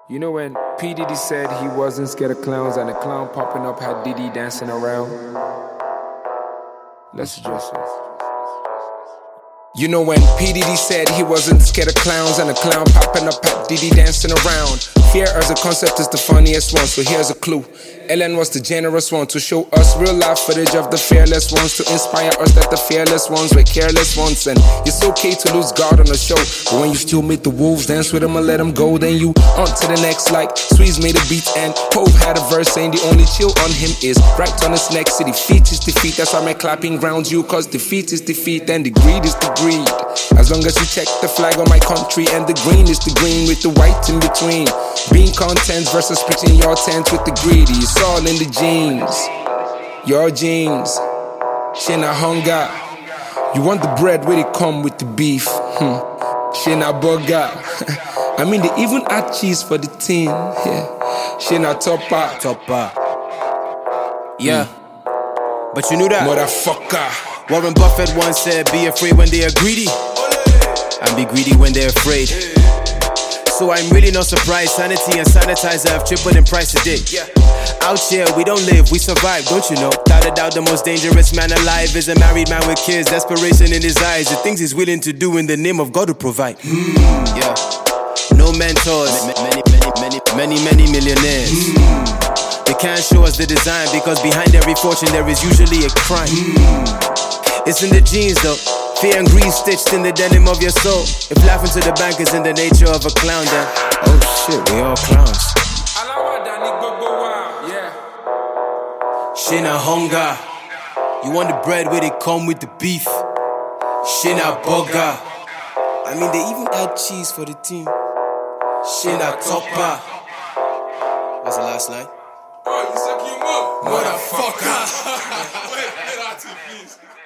You know when P. Diddy said he wasn't scared of clowns and a clown popping up had Diddy dancing around? Let's address it. You know when P. Diddy said he wasn't scared of clowns and a clown popping up had Diddy dancing around? Fear as a concept is the funniest one, so here's a clue. Ellen was the generous one to show us real life footage of the fearless ones, to inspire us that the fearless ones were careless ones. And it's okay to lose guard on a show, but when you still make the wolves dance with them and let them go, then you on to the next. Like Sweeze made a beat and Hove had a verse saying the only chill on him is right on his neck. See, defeat is defeat, that's why my clapping grounds you, cause defeat is defeat and the greed is the greed. As long as you check the flag on my country and the green is the green with the white in between. Being content versus pitching your tent with the greedy, it's all in the genes. Your genes, shina hunger. You want the bread where they come with the beef. Shina burger. I mean they even add cheese for the tin. Shina topper. Yeah, but you knew that. Motherfucker. Warren Buffett once said, be afraid when they are greedy, and be greedy when they're afraid. So I'm really not surprised. Sanity and sanitizer have tripled in price today. Out here, we don't live, we survive, don't you know? Without a doubt, the most dangerous man alive is a married man with kids. Desperation in his eyes, the things he's willing to do in the name of God to provide. Yeah, no mentors, many millionaires. They can't show us the design because behind every fortune there is usually a crime. It's in the genes though. Fear and greed stitched in the denim of your soul. If laughing to the bank is in the nature of a clown, then oh shit, we all clowns. Shina hunger. You want the bread where they come with the beef. Shina burger. I mean they even add cheese for the team. Shina topper. What's the last line? Oh, you suck your mouth, motherfucker. Wait, play that too, please.